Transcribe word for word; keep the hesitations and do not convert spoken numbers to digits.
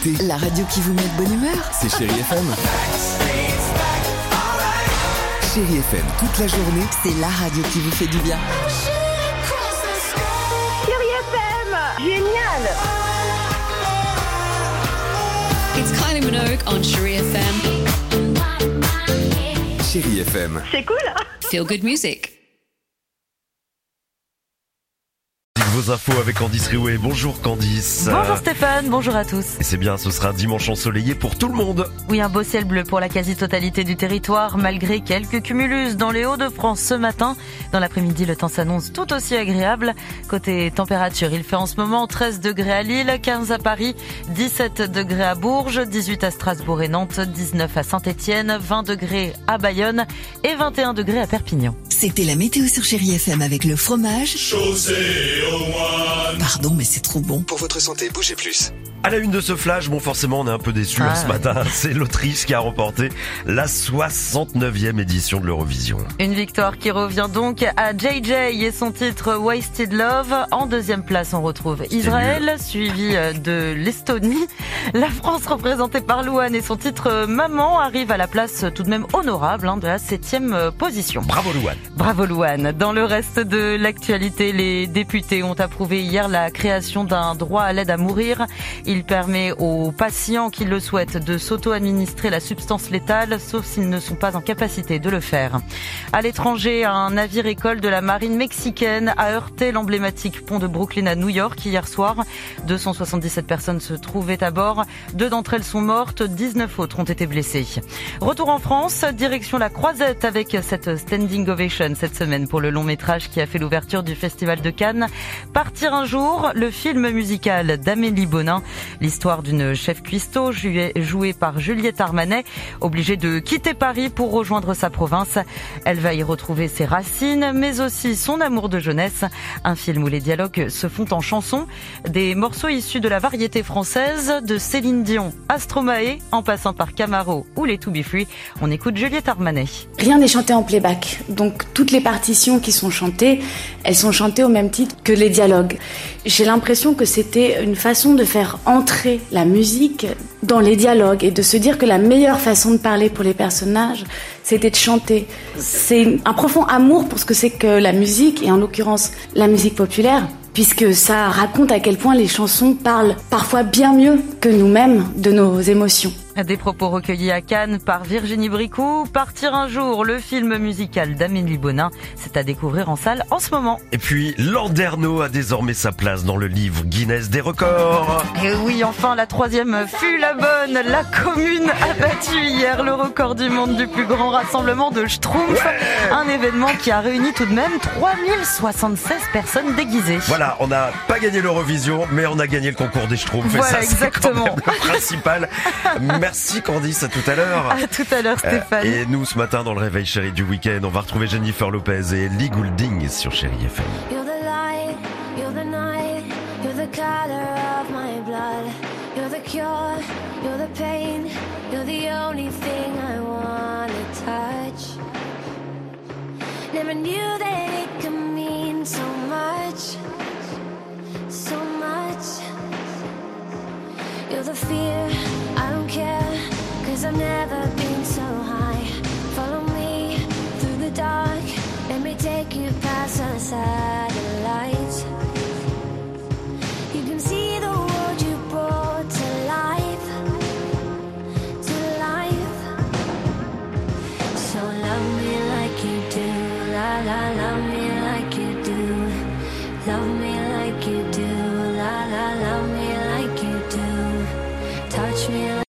écoutez la radio qui vous met de bonne humeur. C'est Chérie F M. Chérie F M, toute la journée. C'est la radio qui vous fait du bien. Chérie F M, génial. It's Kylie Minogue on Chérie F M. Chérie F M. C'est cool. Feel good music. Vos infos avec Candice Riouet. Bonjour Candice. Bonjour Stéphane, bonjour à tous. Et c'est bien, ce sera un dimanche ensoleillé pour tout le monde. Oui, un beau ciel bleu pour la quasi-totalité du territoire, malgré quelques cumulus dans les Hauts-de-France ce matin. Dans l'après-midi, le temps s'annonce tout aussi agréable. Côté température, il fait en ce moment treize degrés à Lille, quinze à Paris, dix-sept degrés à Bourges, dix-huit à Strasbourg et Nantes, dix-neuf à Saint-Étienne, vingt degrés à Bayonne et vingt et un degrés à Perpignan. C'était la météo sur Chérie F M avec le fromage. Chaussée au moine. Pardon, mais c'est trop bon. Pour votre santé, bougez plus. À la une de ce flash, bon forcément on est un peu déçus Ah, hein, ce ouais. matin. C'est l'Autriche qui a remporté la soixante-neuvième édition de l'Eurovision. Une victoire qui revient donc à J J et son titre Wasted Love. En deuxième place, on retrouve Israël, suivi de l'Estonie. La France, représentée par Louane et son titre Maman, arrive à la place tout de même honorable hein, de la septième position. Bravo Louane. Bravo Louane. Dans le reste de l'actualité, les députés ont approuvé hier la création d'un droit à l'aide à mourir. Il permet aux patients qui le souhaitent de s'auto-administrer la substance létale, sauf s'ils ne sont pas en capacité de le faire. À l'étranger, un navire-école de la marine mexicaine a heurté l'emblématique pont de Brooklyn à New York hier soir. deux cent soixante-dix-sept personnes se trouvaient à bord. Deux d'entre elles sont mortes, dix-neuf autres ont été blessées. Retour en France, direction la Croisette avec cette standing ovation cette semaine pour le long métrage qui a fait l'ouverture du Festival de Cannes. Partir un jour, le film musical d'Amélie Bonin. L'histoire d'une chef cuistot jouée par Juliette Armanet, obligée de quitter Paris pour rejoindre sa province. Elle va y retrouver ses racines, mais aussi son amour de jeunesse. Un film où les dialogues se font en chansons. Des morceaux issus de la variété française, de Céline Dion à Stromae, en passant par Camaro ou les To Be Free. On écoute Juliette Armanet. Rien n'est chanté en playback, donc toutes les partitions qui sont chantées, elles sont chantées au même titre que les dialogues. J'ai l'impression que c'était une façon de faire entrer la musique dans les dialogues et de se dire que la meilleure façon de parler pour les personnages, c'était de chanter. C'est un profond amour pour ce que c'est que la musique, et en l'occurrence la musique populaire, puisque ça raconte à quel point les chansons parlent parfois bien mieux que nous-mêmes de nos émotions. Des propos recueillis à Cannes par Virginie Bricou. Partir un jour, le film musical d'Amélie Bonin, c'est à découvrir en salle en ce moment. Et puis Landerneau a désormais sa place dans le livre Guinness des records. Et oui, enfin, la troisième fut la bonne. La commune a battu hier le record du monde du plus grand rassemblement de Schtroumpfs. Ouais. Un événement qui a réuni tout de même trois mille soixante-seize personnes déguisées. Voilà, on n'a pas gagné l'Eurovision, mais on a gagné le concours des Schtroumpfs. Voilà, et ça, exactement. c'est quand même le principal. Merci Candice, à tout à l'heure. À tout à l'heure, Stéphane. Euh, et nous, ce matin, dans le réveil chéri du week-end, on va retrouver Jennifer Lopez et Lee Goulding sur Chérie F M. You're the light, you're the night, you're the color of my blood. You're the cure, you're the pain, you're the only thing I wanna touch. Never knew that it could mean so much, so much. You're the fear, I don't care, cause I've never been so high. Follow me through the dark, let me take you past the satellites. You can see the world you brought to life, to life. So love me like you do, la la, love me like you do. Love me